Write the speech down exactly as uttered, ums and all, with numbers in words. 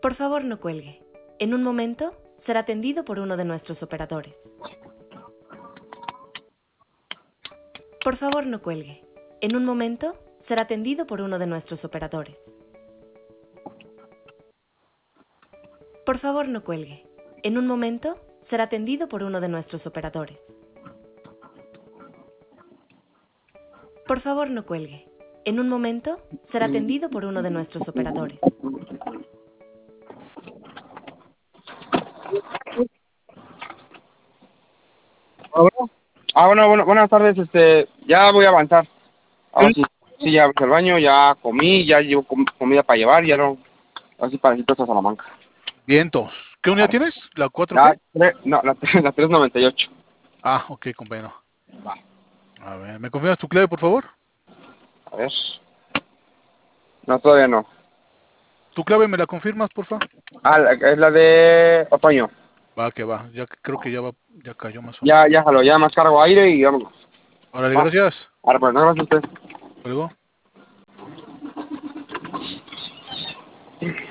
Por favor, no cuelgue. En un momento, será atendido por uno de nuestros operadores. Por favor, no cuelgue. En un momento, será atendido por uno de nuestros operadores. Por favor, no cuelgue. En un momento, será atendido por uno de nuestros operadores. Por favor, no cuelgue. En un momento, será atendido por uno de nuestros operadores. Ah, bueno, ah, bueno, bueno, buenas tardes, este, ya voy a avanzar. Ahora sí, sí, ya fui al baño, ya comí, ya llevo com- comida para llevar, ya no, así para ir a Salamanca. Vientos. ¿Qué unidad Ah, tienes? ¿La cuatro La, qué? tre- no, la, la tres noventa y ocho. Ah, ok, compañero. Va, A ver, ¿me confirmas tu clave, por favor? a ver. No, todavía no. ¿Tu clave me la confirmas, porfa? Ah, la- es la de otoño. Va, que va. Ya que- creo que ya va, ya cayó más o Ya, menos. ya, jalo, ya más cargo aire y vámonos. Órale, Va, gracias. ahora pues, no, gracias a usted. Luego.